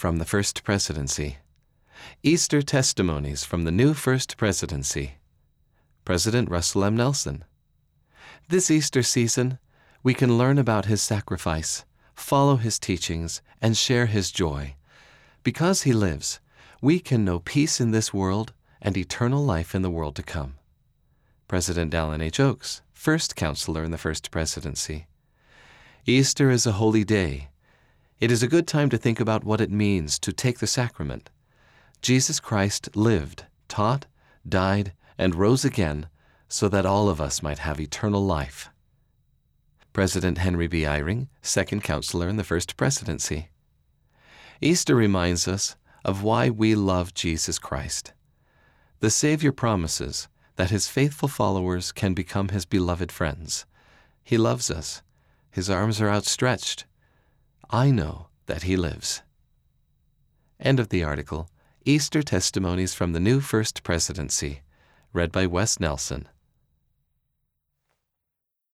from the First Presidency. Easter Testimonies from the New First Presidency. President Russell M. Nelson. This Easter season, we can learn about his sacrifice, follow his teachings, and share his joy. Because he lives, we can know peace in this world and eternal life in the world to come. President Dallin H. Oaks, first counselor in the First Presidency. Easter is a holy day. It is a good time to think about what it means to take the sacrament. Jesus Christ lived, taught, died, and rose again so that all of us might have eternal life. President Henry B. Eyring, second counselor in the First Presidency. Easter reminds us of why we love Jesus Christ. The Savior promises that his faithful followers can become his beloved friends. He loves us. His arms are outstretched. I know that he lives. End of the article. Easter Testimonies from the New First Presidency, read by Wes Nelson.